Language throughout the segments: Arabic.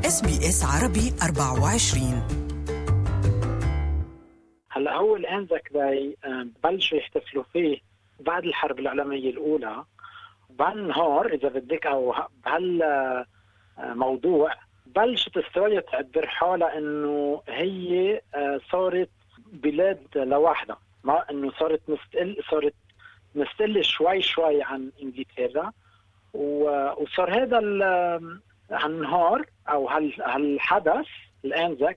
SBS عربي 24. هلا هو الأنزاك داي بلشوا يحتفلوا فيه بعد الحرب العالمية الأولى بهالنهار إذا بدك، أو بهالموضوع بلشت استراليا تعبر حالها إنه هي صارت بلاد لوحدها، ما إنه صارت مستقلة شوي عن إنجلترا. وصار هذا هالنهار أو هالحدث الأنزاك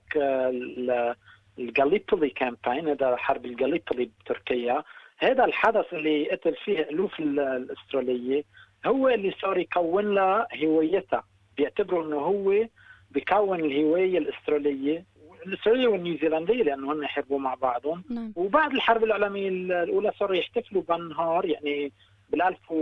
الجاليبولي كامبين، هذا حرب الجاليبولي بتركيا، هذا الحدث اللي قتل فيه ألوف الأسترالية هو اللي صار يكون لها هويتها. بيعتبروا إنه هو بيكون الهوية الأسترالية والنيوزيلندية لأنه هن يحاربوا مع بعضهم. وبعد الحرب العالمية الأولى صاروا يحتفلوا بالنهار، يعني بال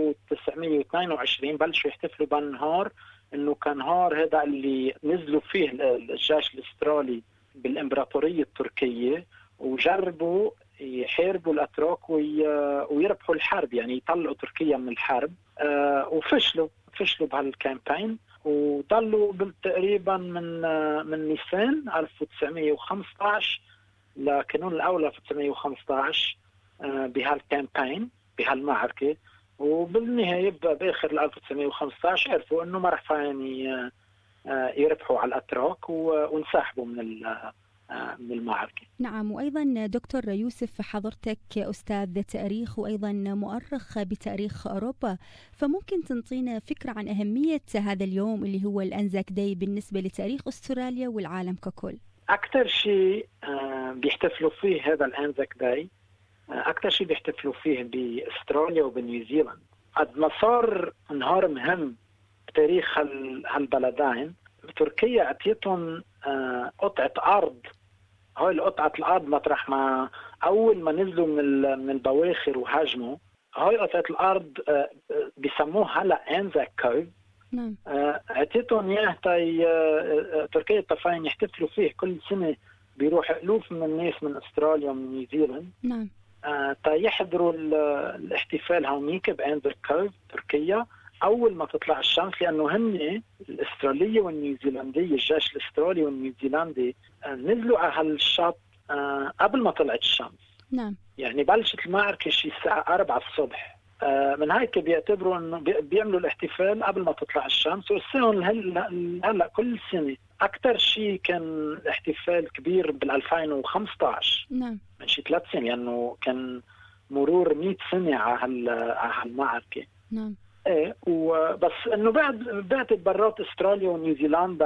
1922 بلشوا يحتفلوا بالنهار إنه كان نهار هذا اللي نزلوا فيه الجيش الأسترالي بالإمبراطورية التركية وجربوا يحاربوا الأتراك ويربحوا الحرب، يعني يطلعوا تركيا من الحرب. وفشلوا بهالكامبين وضلوا تقريبا من نيسان 1915 لكانون الأول 1915 بهالكامبين بهالمعركة. وبالنهاية بآخر 1915 عرفوا إنه ما رح يعني يربحوا على الأتراك وانسحبوا من المعركة. نعم. وأيضا دكتور يوسف، حضرتك أستاذ تاريخ وأيضا مؤرخ بتاريخ أوروبا، فممكن تنطينا فكرة عن أهمية هذا اليوم اللي هو الأنزاك داي بالنسبة لتاريخ أستراليا والعالم ككل؟ أكثر شيء بيحتفلوا فيه هذا الأنزاك داي، أكثر شيء بيحتفلوا فيه بأستراليا وبنيوزيلاند. قد ما صار نهار مهم بتاريخ هالبلدين، تركيا أعطيتهم قطعة أرض. هاي القطعة الأرض مطرح ما أول ما نزلوا من البواخر وهاجموا، هاي قطعة الأرض بيسموها هلا أنزاك كوف. نعم. أعطيتهم إياه تركيا الطرفين يحتفلوا فيه كل سنة. بيروح ألوف من الناس من أستراليا ومن نيوزيلاند نعم يحضروا الاحتفال هونيك بأنزاك كوف تركيا أول ما تطلع الشمس، لأنه هن الأسترالية والنيوزيلندية، الجيش الأسترالي والنيوزيلندي نزلوا على هالشط قبل ما طلعت الشمس. نعم. يعني بلشت المعركة شي الساعة 4 الصبح. من هيك بيعتبروا إنه بيعملوا الاحتفال قبل ما تطلع الشمس. والسنة هلا كل سنة أكثر شيء كان الاحتفال كبير بال2015. نعم. من شي 3 سنين، لأنه كان مرور 100 سنة على هالمعركة. نعم. ايه. وبس انه بعد برات استراليا ونيوزيلندا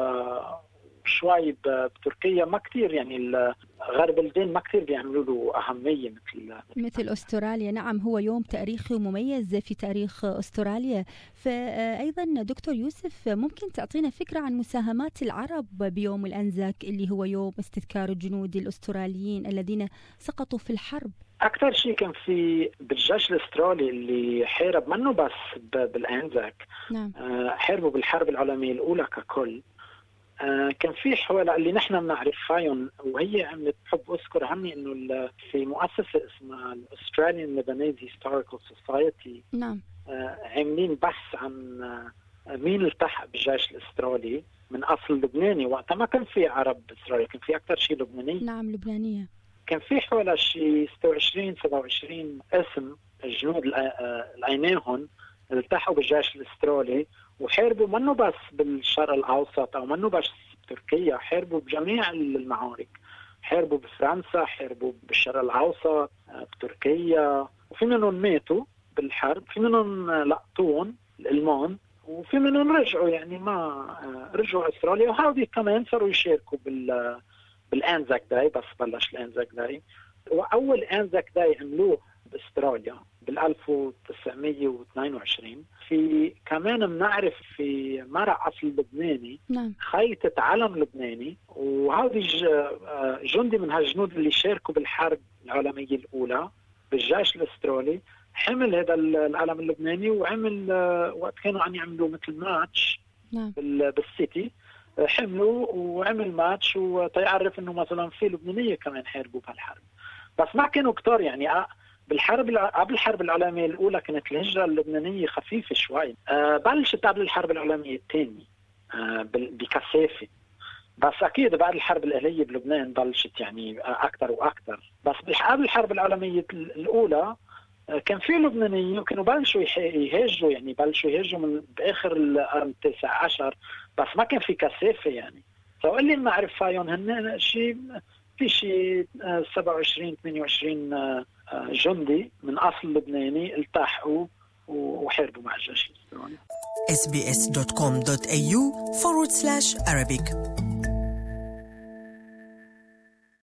وشوي بتركيا ما كتير، يعني غرب البلدان ما كتير بيعملوا له أهمية مثل أستراليا. نعم، هو يوم تاريخي ومميز في تاريخ أستراليا. فأيضا دكتور يوسف، ممكن تعطينا فكرة عن مساهمات العرب بيوم الأنزاك اللي هو يوم استذكار الجنود الأستراليين الذين سقطوا في الحرب؟ أكثر شيء كان في بالجيش الأسترالي اللي حارب منه بس بالأنزاك. نعم. حاربوا بالحرب العالمية الأولى ككل. كان في حوالي اللي نحن بنعرف فيهم، وهي عملت بحب أذكر عني إنه في مؤسسة اسمها Australian Lebanese Historical Society. نعم. عاملين بحث عن مين التحق بالجيش الأسترالي من أصل لبناني. وقتها ما كان في عرب إسرائيلي، كان في أكثر شيء لبناني. نعم، لبنانية. كان في حوالي شيء 26-27 اسم الجنود العينيهم التحقوا بالجيش الأسترالي وحاربوا منه بس بالشرق الأوسط أو منه بس بتركيا، حاربوا بجميع المعارك. حاربوا بفرنسا، حاربوا بالشرق الأوسط، بتركيا. وفي منهم ماتوا بالحرب، في منهم لقطون الألمان، وفي منهم رجعوا، يعني ما رجعوا أستراليا. وهذه كمان صاروا يشاركوا بالأنزاك داي. بس بلش الأنزاك داي، وأول أنزاك داي عملوه باستراليا بال1922. في كمان بنعرف في مرع أصل لبناني. نعم. خيطة علم لبناني، وهذه جندي من هالجنود اللي شاركوا بالحرب العالمية الأولى بالجيش الأسترالي حمل هذا العلم اللبناني وعمل وقت كانوا عم يعملوا مثل ماتش. نعم. بالسيتي حملوا وعمل ماتش وتيعرف انه مثلا في لبنانية كمان حاربوا بهالحرب. بس ما كانوا كتار، يعني قبل الحرب العالمية الأولى كانت الهجرة اللبنانية خفيفة شوي. بلشت قبل الحرب العالمية الثانية. بكثافة. بس أكيد بعد الحرب الأهلية بلبنان بلشت يعني أكثر وأكثر. بس قبل الحرب العالمية الأولى كان في لبنانيين كانوا بلشوا يهاجروا، يعني بلشوا يهاجروا من بآخر القرن التاسع عشر، بس ما كان في كثافة يعني. فاللي بنعرف فيهم هن في شيء 27 28 جندي من أصل لبناني التحقوا وحاربوا مع الجيش الإسرائيلي. sbs.com.au/Arabic